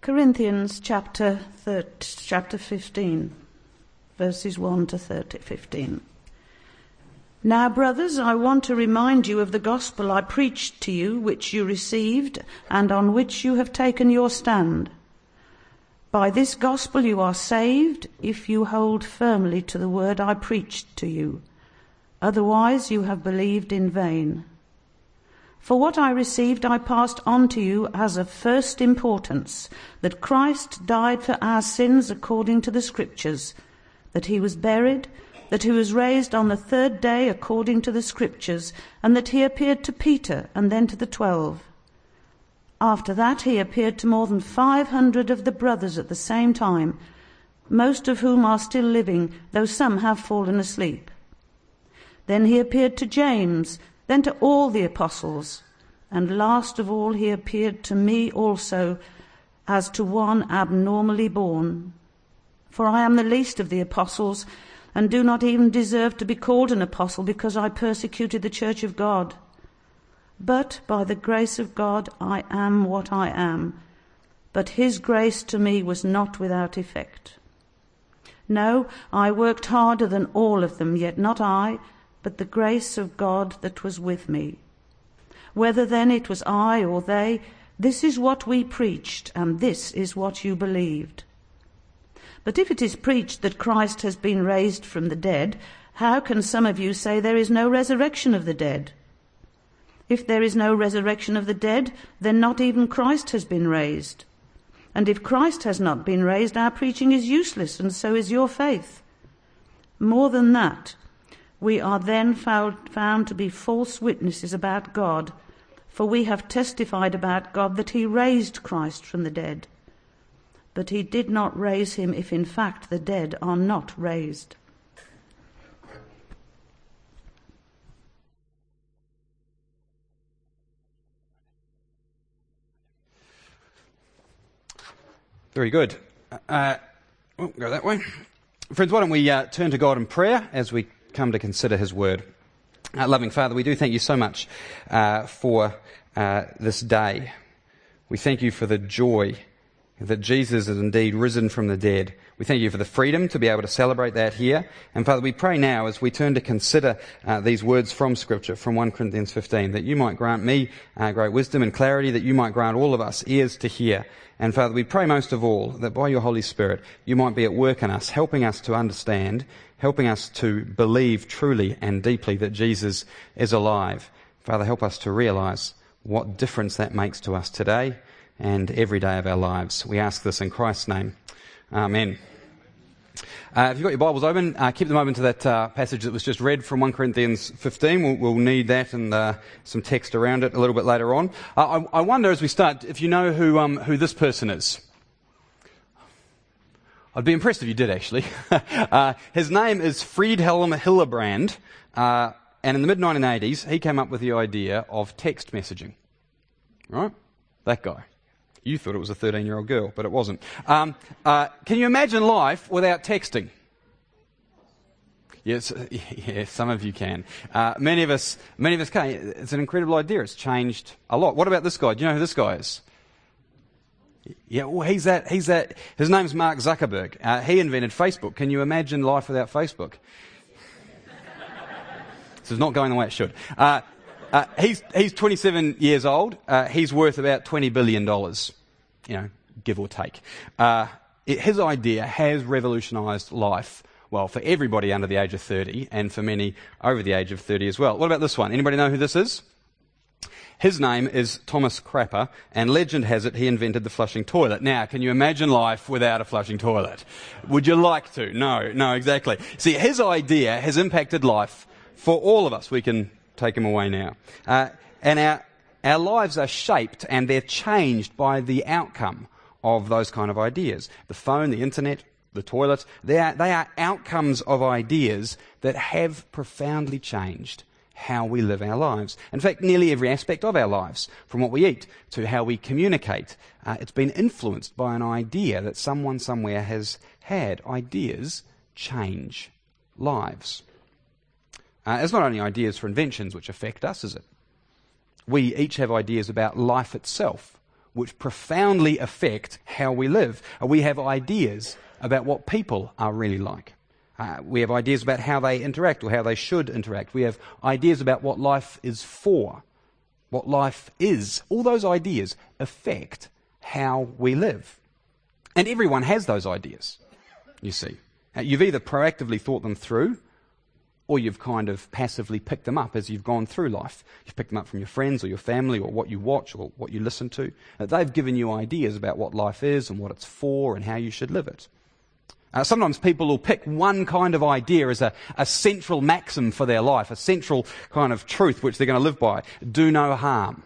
Corinthians chapter 15, verses 1 to 15. Now, brothers, I want to remind you of the gospel I preached to you, which you received, and on which you have taken your stand. By this gospel you are saved, if you hold firmly to the word I preached to you. Otherwise you have believed in vain. For what I received I passed on to you as of first importance, that Christ died for our sins according to the Scriptures, that he was buried, that he was raised on the third day according to the Scriptures, and that he appeared to Peter and then to the 12. After that he appeared to more than 500 of the brothers at the same time, most of whom are still living, though some have fallen asleep. Then he appeared to James, then to all the apostles, and last of all he appeared to me also, as to one abnormally born. For I am the least of the apostles, and do not even deserve to be called an apostle, because I persecuted the church of God. But by the grace of God I am what I am, but his grace to me was not without effect. No, I worked harder than all of them, yet not I, but the grace of God that was with me. Whether then it was I or they, this is what we preached, and this is what you believed. But if it is preached that Christ has been raised from the dead, how can some of you say there is no resurrection of the dead? If there is no resurrection of the dead, then not even Christ has been raised. And if Christ has not been raised, our preaching is useless, and so is your faith. More than that, we are then found to be false witnesses about God, for we have testified about God that he raised Christ from the dead. But he did not raise him if in fact the dead are not raised. Very good. We'll go that way. Friends, why don't we turn to God in prayer as we come to consider his word. Loving Father, we do thank you so much for this day. We thank you for the joy that Jesus is indeed risen from the dead. We thank you for the freedom to be able to celebrate that here. And Father, we pray now as we turn to consider these words from Scripture, from 1 Corinthians 15, that you might grant me great wisdom and clarity, that you might grant all of us ears to hear. And Father, we pray most of all that by your Holy Spirit, you might be at work in us, helping us to understand, helping us to believe truly and deeply that Jesus is alive. Father, help us to realize what difference that makes to us today and every day of our lives. We ask this in Christ's name. Amen. If you've got your Bibles open, keep them open to that passage that was just read from 1 Corinthians 15. We'll need that and some text around it a little bit later on. I wonder as we start if you know who this person is. I'd be impressed if you did, actually. His name is Friedhelm Hillebrand, and in the mid-1980s he came up with the idea of text messaging. Right? That guy. You thought it was a 13-year-old girl, but it wasn't. Can you imagine life without texting? Yes, some of you can. Many of us can't. It's an incredible idea. It's changed a lot. What about this guy? Do you know who this guy is? Yeah, well, he's that. His name's Mark Zuckerberg. He invented Facebook. Can you imagine life without Facebook? This is not going the way it should. He's 27 years old. He's worth about $20 billion, give or take. His idea has revolutionised life, well, for everybody under the age of 30 and for many over the age of 30 as well. What about this one? Anybody know who this is? His name is Thomas Crapper, and legend has it he invented the flushing toilet. Now, can you imagine life without a flushing toilet? Would you like to? No, exactly. See, his idea has impacted life for all of us. We can take him away now. And our lives are shaped and they're changed by the outcome of those kind of ideas. The phone, the internet, the toilet, they are outcomes of ideas that have profoundly changed how we live our lives. In fact, nearly every aspect of our lives, from what we eat to how we communicate, it's been influenced by an idea that someone somewhere has had. Ideas change lives. It's not only ideas for inventions which affect us, is it? We each have ideas about life itself, which profoundly affect how we live. We have ideas about what people are really like. We have ideas about how they interact or how they should interact. We have ideas about what life is for, what life is. All those ideas affect how we live. And everyone has those ideas, you see. You've either proactively thought them through, or you've kind of passively picked them up as you've gone through life. You've picked them up from your friends or your family or what you watch or what you listen to. They've given you ideas about what life is and what it's for and how you should live it. Sometimes people will pick one kind of idea as a central maxim for their life, a central kind of truth which they're going to live by. Do no harm.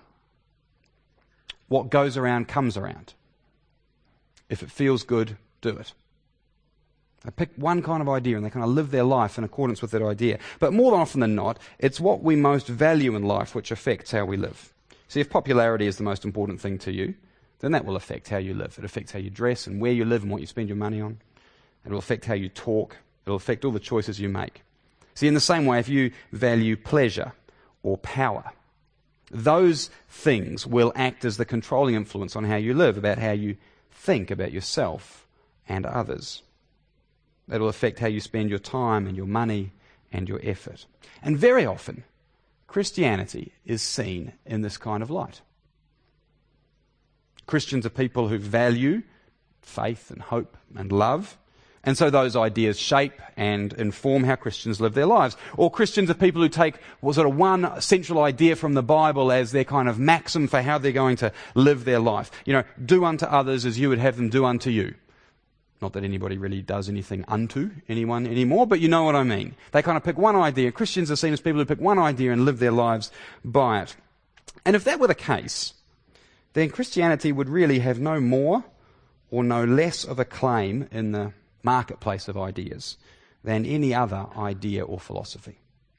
What goes around comes around. If it feels good, do it. They pick one kind of idea and they kind of live their life in accordance with that idea. But more often than not, it's what we most value in life which affects how we live. See, if popularity is the most important thing to you, then that will affect how you live. It affects how you dress and where you live and what you spend your money on. It will affect how you talk. It will affect all the choices you make. See, in the same way, if you value pleasure or power, those things will act as the controlling influence on how you live, about how you think about yourself and others. It will affect how you spend your time and your money and your effort. And very often, Christianity is seen in this kind of light. Christians are people who value faith and hope and love. And so those ideas shape and inform how Christians live their lives. Or Christians are people who take sort of one central idea from the Bible as their kind of maxim for how they're going to live their life. You know, do unto others as you would have them do unto you. Not that anybody really does anything unto anyone anymore, but you know what I mean. They kind of pick one idea. Christians are seen as people who pick one idea and live their lives by it. And if that were the case, then Christianity would really have no more or no less of a claim in the marketplace of ideas than any other idea or philosophy.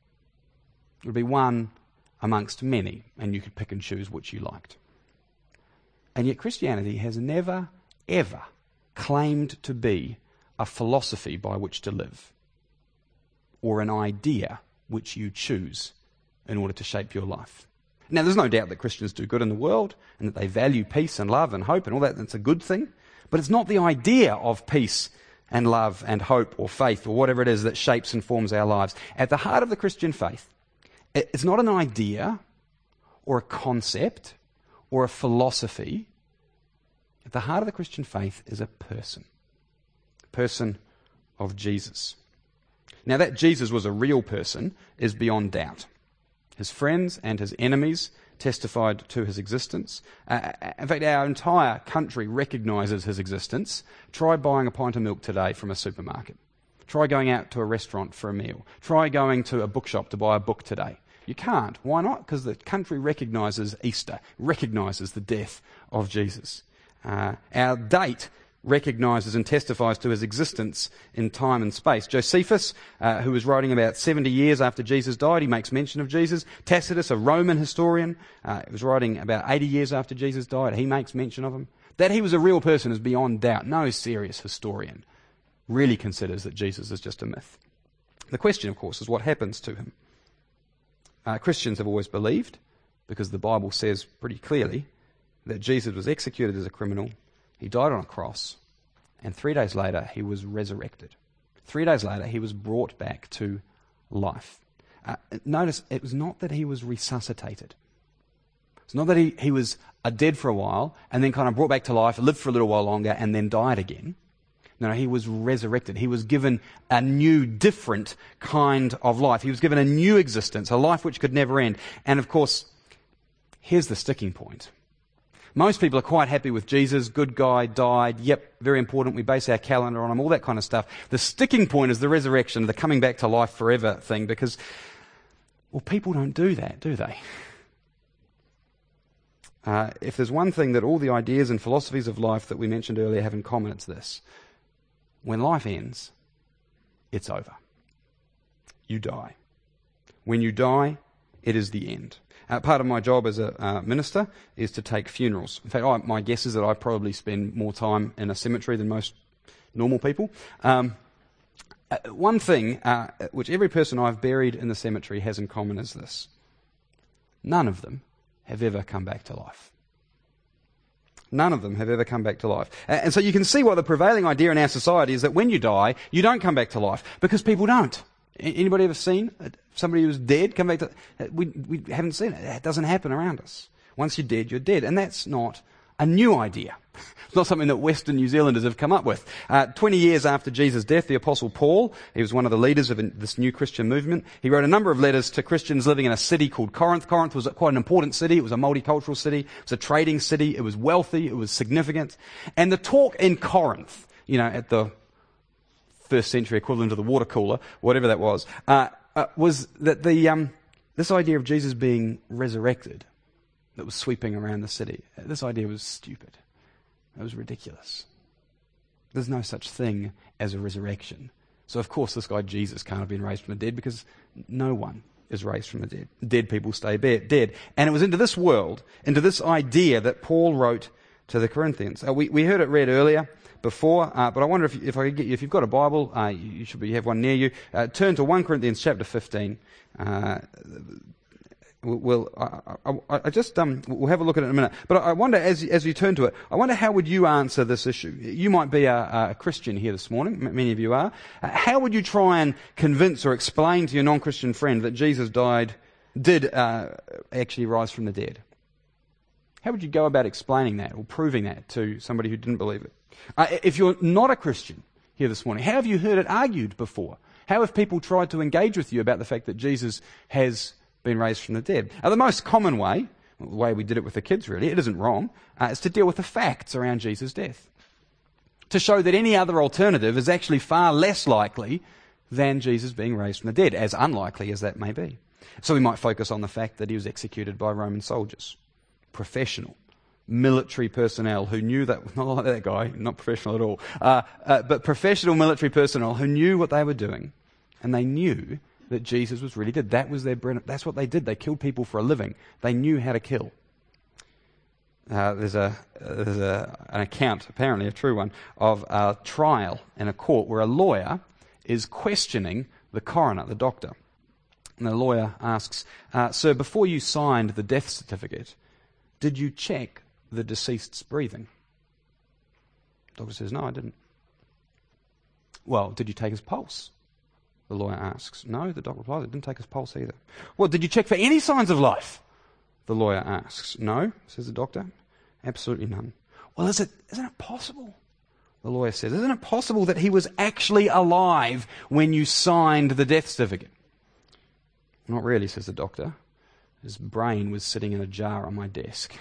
It would be one amongst many, and you could pick and choose which you liked. And yet Christianity has never, ever claimed to be a philosophy by which to live, or an idea which you choose in order to shape your life. Now, there's no doubt that Christians do good in the world, and that they value peace and love and hope and all that. That's a good thing. But it's not the idea of peace and love and hope or faith or whatever it is that shapes and forms our lives. At the heart of the Christian faith, it's not an idea or a concept or a philosophy. At the heart of the Christian faith is a person of Jesus. Now, that Jesus was a real person is beyond doubt. His friends and his enemies testified to his existence. In fact, our entire country recognises his existence. Try buying a pint of milk today from a supermarket. Try going out to a restaurant for a meal. Try going to a bookshop to buy a book today. You can't. Why not? Because the country recognises Easter, recognises the death of Jesus. Our date recognises and testifies to his existence in time and space. Josephus, who was writing about 70 years after Jesus died, he makes mention of Jesus. Tacitus, a Roman historian, was writing about 80 years after Jesus died. He makes mention of him. That he was a real person is beyond doubt. No serious historian really considers that Jesus is just a myth. The question, of course, is what happens to him. Christians have always believed, because the Bible says pretty clearly, that Jesus was executed as a criminal. He died on a cross, and 3 days later he was resurrected. 3 days later he was brought back to life. Notice, it was not that he was resuscitated. It's not that he was dead for a while and then kind of brought back to life, lived for a little while longer, and then died again. No, he was resurrected. He was given a new, different kind of life. He was given a new existence, a life which could never end. And of course, here's the sticking point. Most people are quite happy with Jesus. Good guy, died. Yep, very important. We base our calendar on him, all that kind of stuff. The sticking point is the resurrection, the coming back to life forever thing, because, well, people don't do that, do they? If there's one thing that all the ideas and philosophies of life that we mentioned earlier have in common, it's this. When life ends, it's over. You die. When you die, it is the end. Part of my job as a minister is to take funerals. In fact, my guess is that I probably spend more time in a cemetery than most normal people. One thing which every person I've buried in the cemetery has in common is this. None of them have ever come back to life. None of them have ever come back to life. And so you can see what the prevailing idea in our society is, that when you die, you don't come back to life, because people don't. Anybody ever seen somebody who's dead come back to... We haven't seen it. It doesn't happen around us. Once you're dead, you're dead. And that's not a new idea. It's not something that Western New Zealanders have come up with. 20 years after Jesus' death, the Apostle Paul, he was one of the leaders of this new Christian movement, he wrote a number of letters to Christians living in a city called Corinth. Corinth was quite an important city. It was a multicultural city. It was a trading city. It was wealthy. It was significant. And the talk in Corinth, at the first century equivalent of the water cooler, whatever that was that this idea of Jesus being resurrected that was sweeping around the city, this idea was stupid. It was ridiculous. There's no such thing as a resurrection. So of course this guy Jesus can't have been raised from the dead, because no one is raised from the dead. Dead people stay dead. And it was into this world, into this idea, that Paul wrote to the Corinthians. We heard it read earlier before, but I wonder if I could get you, if you've got a Bible, you should have one near you. Turn to 1 Corinthians chapter 15. We'll have a look at it in a minute. But I wonder, as you turn to it, I wonder how would you answer this issue? You might be a Christian here this morning. Many of you are. How would you try and convince or explain to your non-Christian friend that Jesus did actually rise from the dead? How would you go about explaining that or proving that to somebody who didn't believe it? If you're not a Christian here this morning, how have you heard it argued before? How have people tried to engage with you about the fact that Jesus has been raised from the dead? The most common way, the way we did it with the kids really, it isn't wrong, is to deal with the facts around Jesus' death. To show that any other alternative is actually far less likely than Jesus being raised from the dead, as unlikely as that may be. So we might focus on the fact that he was executed by Roman soldiers, professional military personnel who knew that, not like that guy, not professional at all, but professional military personnel who knew what they were doing, and they knew that Jesus was really dead. That was that's what they did. They killed people for a living. They knew how to kill. There's an account, apparently a true one, of a trial in a court where a lawyer is questioning the coroner, the doctor. And the lawyer asks, "Sir, before you signed the death certificate, did you check the deceased's breathing?" The doctor says, "No, I didn't." "Well, did you take his pulse?" The lawyer asks. "No," the doctor replies, "I didn't take his pulse either." "Well, did you check for any signs of life?" The lawyer asks. "No," says the doctor, "absolutely none." "Well, isn't it possible?" The lawyer says, "Isn't it possible that he was actually alive when you signed the death certificate?" "Not really," says the doctor. "His brain was sitting in a jar on my desk."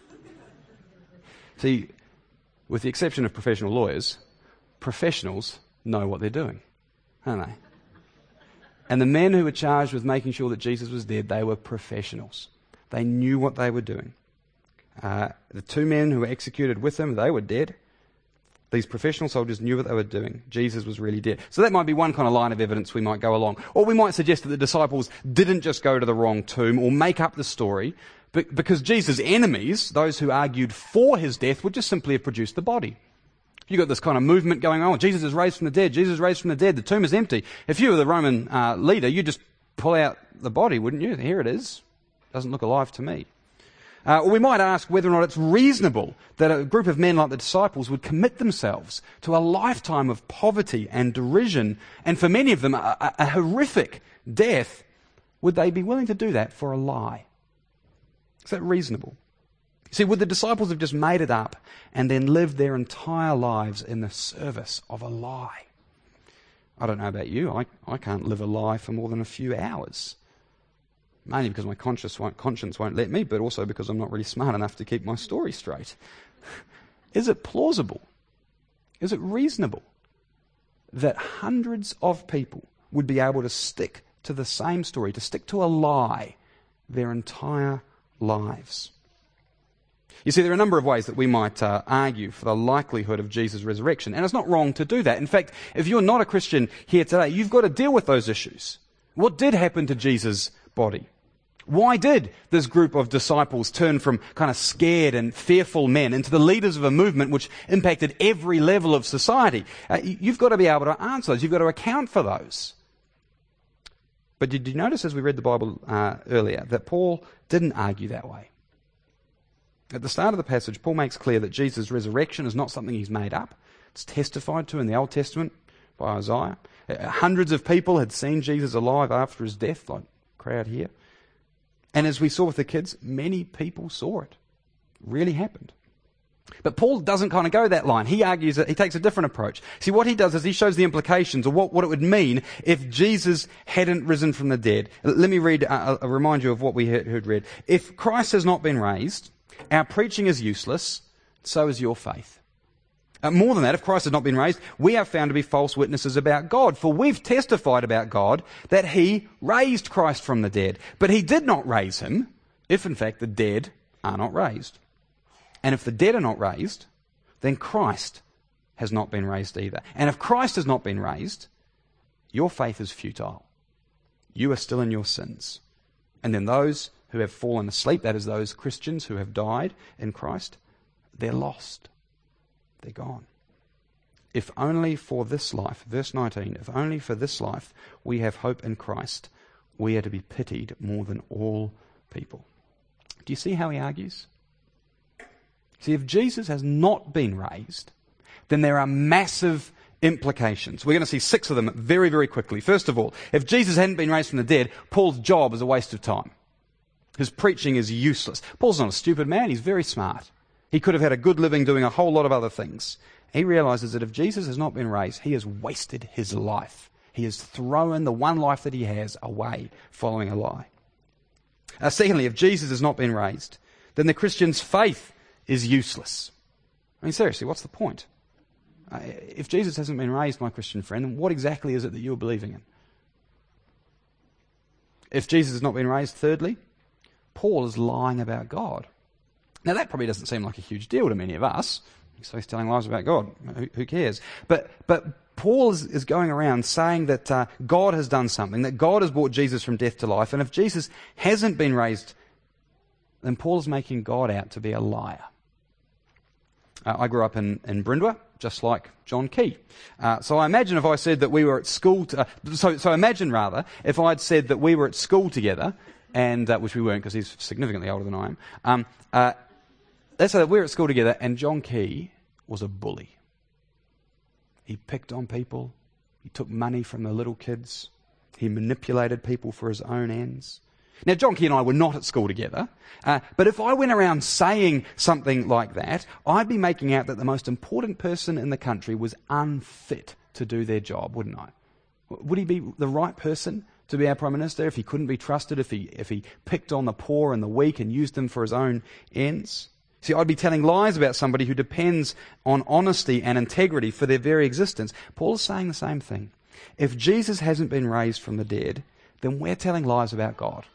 See, with the exception of professional lawyers, professionals know what they're doing, don't they? And the men who were charged with making sure that Jesus was dead, they were professionals. They knew what they were doing. The two men who were executed with him, they were dead. These professional soldiers knew what they were doing. Jesus was really dead. So that might be one kind of line of evidence we might go along. Or we might suggest that the disciples didn't just go to the wrong tomb or make up the story, because Jesus' enemies, those who argued for his death, would just simply have produced the body. You've got this kind of movement going on. Jesus is raised from the dead. Jesus is raised from the dead. The tomb is empty. If you were the Roman leader, you'd just pull out the body, wouldn't you? Here it is. Doesn't look alive to me. Or we might ask whether or not it's reasonable that a group of men like the disciples would commit themselves to a lifetime of poverty and derision, and for many of them a horrific death. Would they be willing to do that for a lie? Is that reasonable? See, would the disciples have just made it up and then lived their entire lives in the service of a lie? I don't know about you. I can't live a lie for more than a few hours. Mainly because my conscience won't let me, but also because I'm not really smart enough to keep my story straight. Is it plausible? Is it reasonable that hundreds of people would be able to stick to the same story, to stick to a lie their entire lives? You see, there are a number of ways that we might argue for the likelihood of Jesus' resurrection, and it's not wrong to do that. In fact, if you're not a Christian here today, you've got to deal with those issues. What did happen to Jesus' body? Why did this group of disciples turn from kind of scared and fearful men into the leaders of a movement which impacted every level of society? You've got to be able to answer those. You've got to account for those. But did you notice as we read the Bible earlier that Paul didn't argue that way? At the start of the passage, Paul makes clear that Jesus' resurrection is not something he's made up. It's testified to in the Old Testament by Isaiah. Hundreds of people had seen Jesus alive after his death, like the crowd here. And as we saw with the kids, many people saw it. It really happened. But Paul doesn't kind of go that line. He argues that he takes a different approach. See, what he does is he shows the implications of what it would mean if Jesus hadn't risen from the dead. Let me remind you of what we heard read. If Christ has not been raised, our preaching is useless, so is your faith. More than that, if Christ has not been raised, we are found to be false witnesses about God, for we've testified about God that he raised Christ from the dead. But he did not raise him, if in fact the dead are not raised. And if the dead are not raised, then Christ has not been raised either. And if Christ has not been raised, your faith is futile. You are still in your sins. And then those who have fallen asleep, that is those Christians who have died in Christ, they're lost. They're gone. If only for this life, verse 19, if only for this life we have hope in Christ, we are to be pitied more than all people. Do you see how he argues? See, if Jesus has not been raised, then there are massive implications. We're going to see 6 of them very, very quickly. First of all, if Jesus hadn't been raised from the dead, Paul's job is a waste of time. His preaching is useless. Paul's not a stupid man. He's very smart. He could have had a good living doing a whole lot of other things. He realizes that if Jesus has not been raised, he has wasted his life. He has thrown the one life that he has away following a lie. Secondly, if Jesus has not been raised, then the Christian's faith is useless. I mean, seriously, what's the point? If Jesus hasn't been raised, my Christian friend, then what exactly is it that you're believing in? If Jesus has not been raised, thirdly, Paul is lying about God. Now, that probably doesn't seem like a huge deal to many of us. So he's telling lies about God. Who cares? But Paul is going around saying that God has done something, that God has brought Jesus from death to life. And if Jesus hasn't been raised, then Paul is making God out to be a liar. I grew up in Brindwa, just like John Key. So I imagine if I said that we were at school... So imagine, rather, if I'd said that we were at school together, and which we weren't because he's significantly older than I am. Let's say that we're at school together and John Key was a bully. He picked on people. He took money from the little kids. He manipulated people for his own ends. Now, John Key and I were not at school together, but if I went around saying something like that, I'd be making out that the most important person in the country was unfit to do their job, wouldn't I? Would he be the right person to be our Prime Minister if he couldn't be trusted, if he picked on the poor and the weak and used them for his own ends? See, I'd be telling lies about somebody who depends on honesty and integrity for their very existence. Paul is saying the same thing. If Jesus hasn't been raised from the dead, then we're telling lies about God.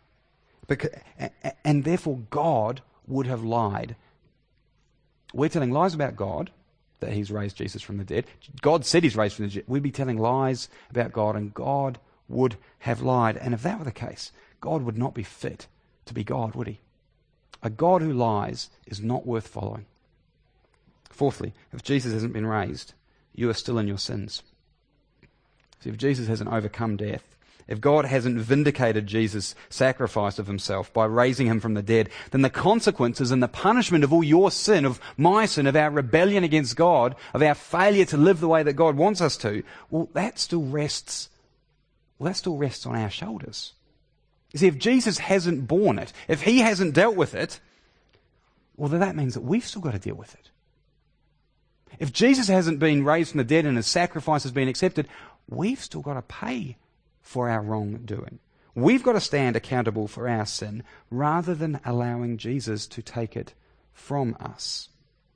And therefore God would have lied. We're telling lies about God, that he's raised Jesus from the dead. God said he's raised from the dead. We'd be telling lies about God, and God would have lied. And if that were the case, God would not be fit to be God, would he? A God who lies is not worth following. Fourthly, if Jesus hasn't been raised, you are still in your sins. See, if Jesus hasn't overcome death, if God hasn't vindicated Jesus' sacrifice of himself by raising him from the dead, then the consequences and the punishment of all your sin, of my sin, of our rebellion against God, of our failure to live the way that God wants us to, that still rests on our shoulders. You see, if Jesus hasn't borne it, if he hasn't dealt with it, well, then that means that we've still got to deal with it. If Jesus hasn't been raised from the dead and his sacrifice has been accepted, we've still got to pay for our wrongdoing. We've got to stand accountable for our sin rather than allowing Jesus to take it from us.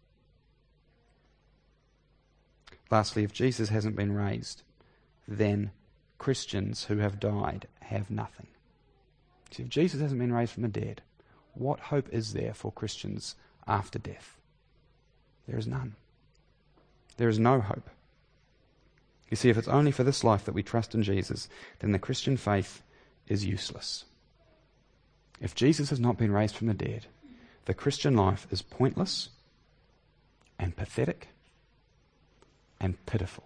Lastly, if Jesus hasn't been raised, then Christians who have died have nothing. See, if Jesus hasn't been raised from the dead, what hope is there for Christians after death? There is none. There is no hope. You see, if it's only for this life that we trust in Jesus, then the Christian faith is useless. If Jesus has not been raised from the dead, the Christian life is pointless and pathetic and pitiful.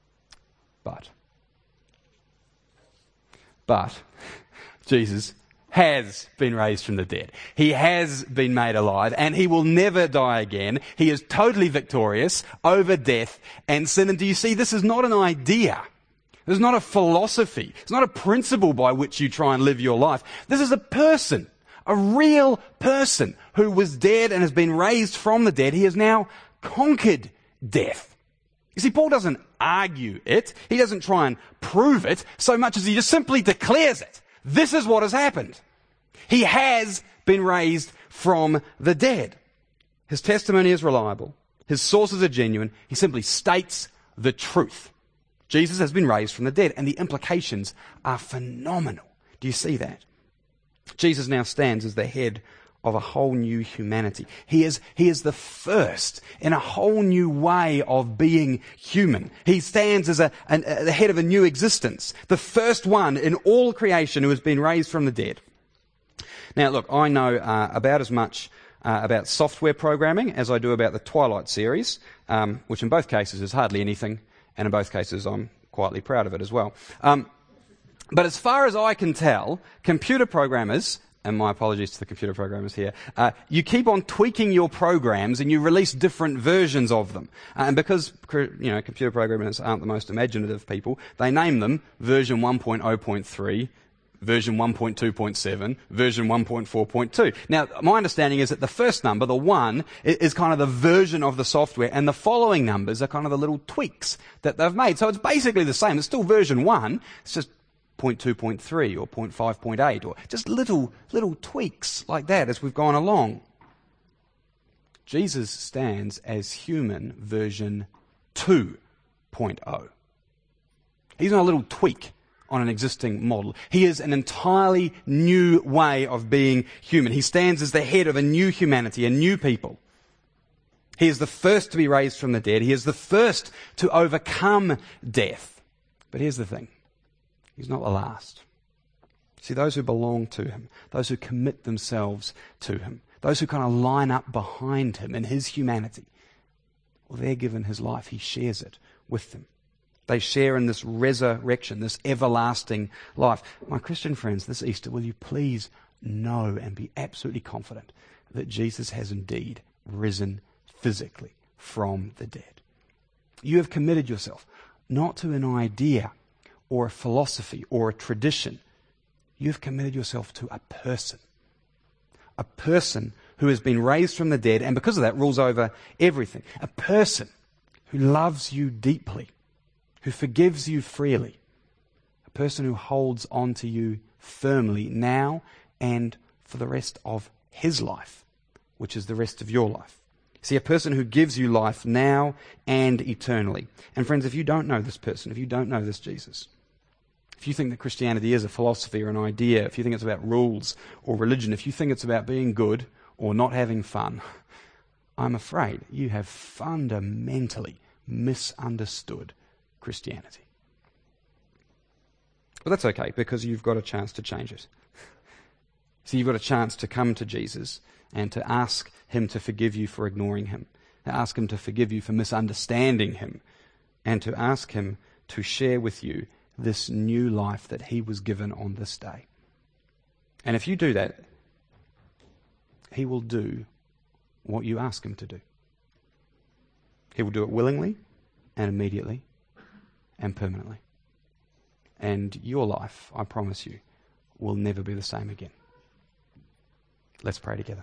But Jesus has been raised from the dead. He has been made alive, and he will never die again. He is totally victorious over death and sin. And do you see, this is not an idea. This is not a philosophy. It's not a principle by which you try and live your life. This is a person, a real person who was dead and has been raised from the dead. He has now conquered death. You see, Paul doesn't argue it. He doesn't try and prove it so much as he just simply declares it. This is what has happened. He has been raised from the dead. His testimony is reliable. His sources are genuine. He simply states the truth. Jesus has been raised from the dead, and the implications are phenomenal. Do you see that? Jesus now stands as the head of a whole new humanity. He is the first in a whole new way of being human. He stands as the head of a new existence, the first one in all creation who has been raised from the dead. Now, look, I know about as much about software programming as I do about the Twilight series, which in both cases is hardly anything, and in both cases I'm quietly proud of it as well. But as far as I can tell, computer programmers, and my apologies to the computer programmers here, you keep on tweaking your programs and you release different versions of them. And because, computer programmers aren't the most imaginative people, they name them version 1.0.3, version 1.2.7, version 1.4.2. Now, my understanding is that the first number, the 1, is kind of the version of the software, and the following numbers are kind of the little tweaks that they've made. So it's basically the same. It's still version 1. It's just 0.2.3 or 0.5.8 or just little tweaks like that as we've gone along. Jesus stands as human version 2.0. He's not a little tweak on an existing model. He is an entirely new way of being human. He stands as the head of a new humanity, a new people. He is the first to be raised from the dead. He is the first to overcome death. But here's the thing. He's not the last. See, those who belong to him, those who commit themselves to him, those who kind of line up behind him in his humanity, well, they're given his life. He shares it with them. They share in this resurrection, this everlasting life. My Christian friends, this Easter, will you please know and be absolutely confident that Jesus has indeed risen physically from the dead. You have committed yourself not to an idea or a philosophy or a tradition. You've committed yourself to a person who has been raised from the dead and because of that rules over everything. A person who loves you deeply, who forgives you freely, a person who holds on to you firmly now and for the rest of his life, which is the rest of your life. See, a person who gives you life now and eternally. And friends, if you don't know this person, if you don't know this Jesus, if you think that Christianity is a philosophy or an idea, if you think it's about rules or religion, if you think it's about being good or not having fun, I'm afraid you have fundamentally misunderstood Christianity. But that's okay, because you've got a chance to change it. So you've got a chance to come to Jesus and to ask him to forgive you for ignoring him, to ask him to forgive you for misunderstanding him, and to ask him to share with you this new life that he was given on this day. And if you do that, he will do what you ask him to do. He will do it willingly and immediately and permanently. And your life, I promise you, will never be the same again. Let's pray together.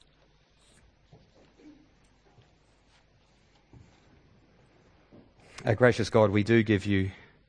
Our gracious God, we do give you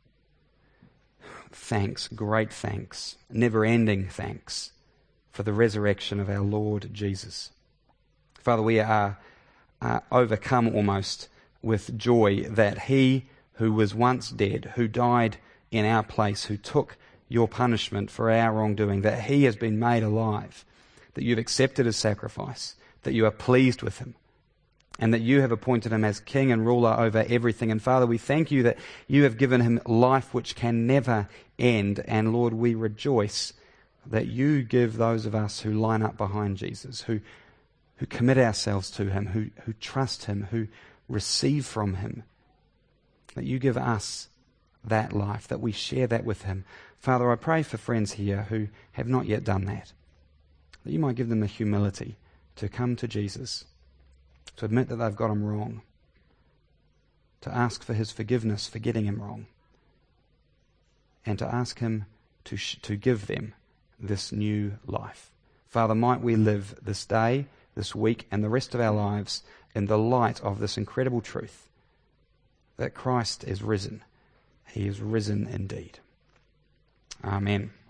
thanks, great thanks, never-ending thanks for the resurrection of our Lord Jesus. Father, we are overcome almost with joy that he who was once dead, who died in our place, who took your punishment for our wrongdoing, that he has been made alive, that you've accepted his sacrifice, that you are pleased with him, and that you have appointed him as king and ruler over everything. And Father, we thank you that you have given him life which can never end. And Lord, we rejoice that you give those of us who line up behind Jesus, who commit ourselves to him, who trust him, who receive from him, that you give us that life, that we share that with him. Father, I pray for friends here who have not yet done that you might give them the humility to come to Jesus, to admit that they've got him wrong, to ask for his forgiveness for getting him wrong, and to ask him to give them this new life. Father, might we live this day, this week, and the rest of our lives in the light of this incredible truth that Christ is risen. He is risen indeed. Amen.